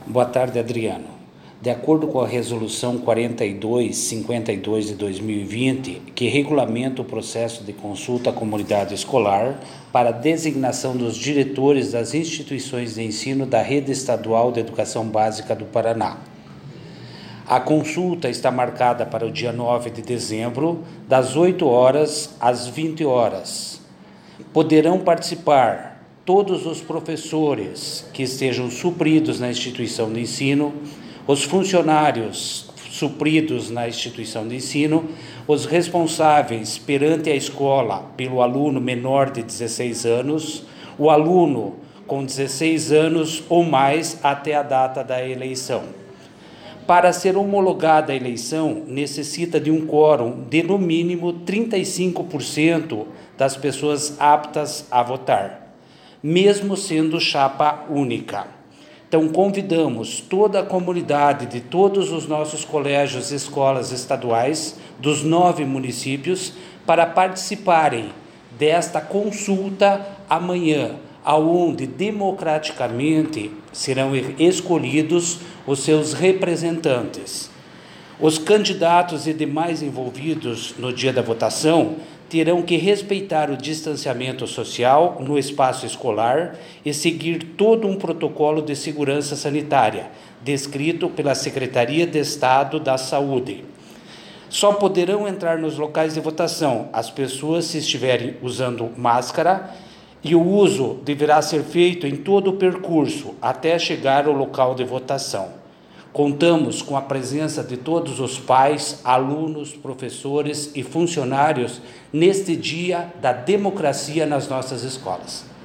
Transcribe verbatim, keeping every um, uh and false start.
Boa tarde, Adriano. De acordo com a Resolução quarenta e dois cinquenta e dois de dois mil e vinte, que regulamenta o processo de consulta à comunidade escolar para a designação dos diretores das instituições de ensino da Rede Estadual de Educação Básica do Paraná. A consulta está marcada para o dia nove de dezembro, das oito horas às vinte horas. Poderão participar todos os professores que estejam supridos na instituição de ensino, os funcionários supridos na instituição de ensino, os responsáveis perante a escola pelo aluno menor de dezesseis anos, o aluno com dezesseis anos ou mais até a data da eleição. Para ser homologada a eleição, necessita de um quórum de, no mínimo, trinta e cinco por cento das pessoas aptas a votar, mesmo sendo chapa única. Então, convidamos toda a comunidade de todos os nossos colégios e escolas estaduais dos nove municípios para participarem desta consulta amanhã, aonde democraticamente serão escolhidos os seus representantes. Os candidatos e demais envolvidos no dia da votação terão que respeitar o distanciamento social no espaço escolar e seguir todo um protocolo de segurança sanitária, descrito pela Secretaria de Estado da Saúde. Só poderão entrar nos locais de votação as pessoas se estiverem usando máscara, e o uso deverá ser feito em todo o percurso até chegar ao local de votação. Contamos com a presença de todos os pais, alunos, professores e funcionários neste dia da democracia nas nossas escolas.